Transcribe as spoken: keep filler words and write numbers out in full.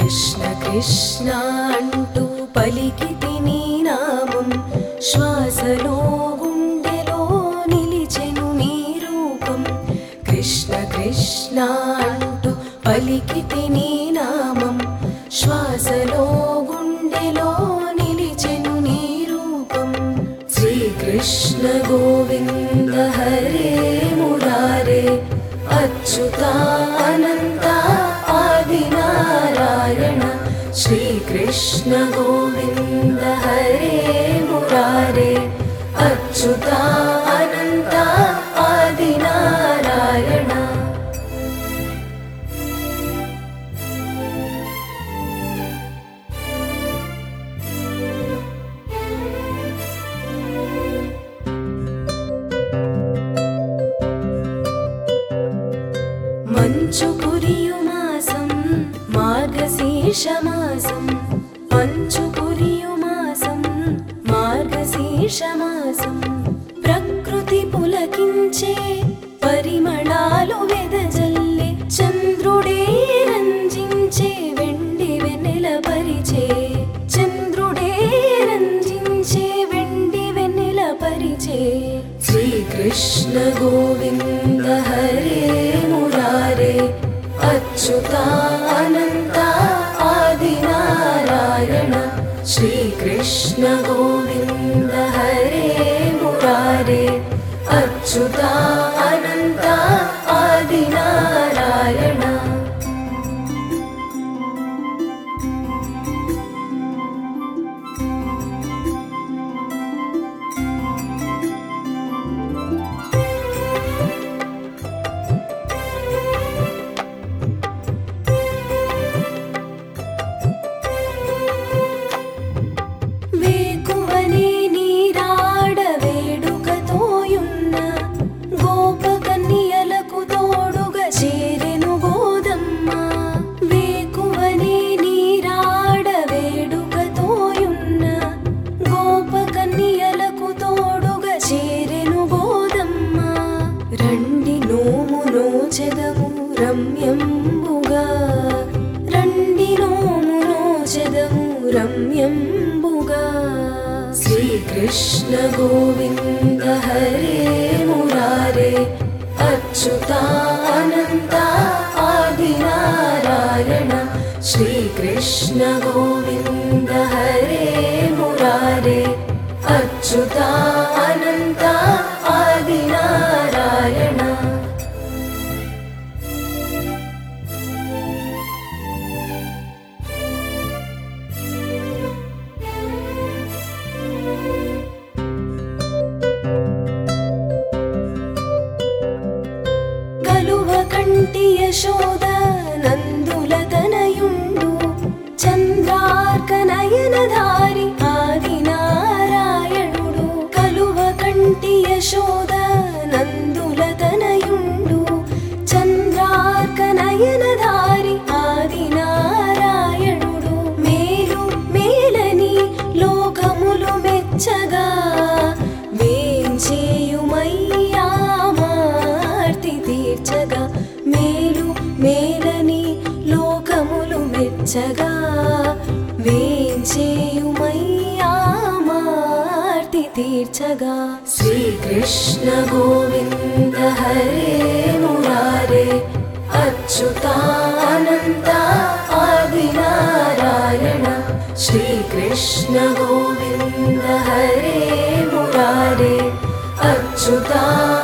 కృష్ణ కృష్ణ అంటూ పలికితి నీ నామం శ్వాసలో గుండెలో నిలిచెను నీ రూపం. కృష్ణ కృష్ణ అంటూ పలికితి నీ నామం శ్వాసలో గుండెలో నిలిచెను నీ రూపం. శ్రీకృష్ణ గోవింద హరే మురారే అచ్యుతానంత ఆది నారాయణ. శ్రీకృష్ణ గోవింద హరే మురారే అచ్యుతానంత ఆది నారాయణ. మంచు కురియు మాసం మార్గశీర్ష మాసం. మంచు కురియు మాసం మార్గశీర్ష మాసం. ప్రకృతి పులకించే పరిమళాలు వెదజల్లే చంద్రుడే రంజించే వెండి వెన్నెల పరిచే. చంద్రుడే రంజించే వెండి వెన్నెల పరిచే. శ్రీకృష్ణ గోవింద హరే మురారే అచ్యుతానంత ఆది నారాయణ. శ్రీకృష్ణ గోవింద హరే మురారే అచ్యుతానంత ఆది నారాయణ. రండి నోము నోచెదము రమ్యంబుగా. రండి నోము నోచెదము రమ్యంబుగా. శ్రీకృష్ణ గోవింద హరే మురారే అచ్యుతానంత ఆది నారాయణ. శ్రీకృష్ణ గోవింద హరే మురారే అచ్యుతానంత ఆది నారాయణ. కలువ కంటి యశోద నందుల తనయుండు చంద్రార్క నయనధారి ఆది నారాయణుడు. కలువ కంటి యశోద నందుల తనయుండు చంద్రార్క నయనధారి ఆది నారాయణుడు. మేలు మేలని లోకములు మెచ్చగా వేంచేయుమయ్యా మార్తి తీర్చగా. మేలు మేలని లోకములు మెచ్చగా వేంచేయుమయ్యా మార్తి తీర్చగా. శ్రీకృష్ణ గోవింద హరే మురారే అచ్యుతానంత ఆది నారాయణ. శ్రీకృష్ణ గోవింద హరే మురారే అచ్యుతా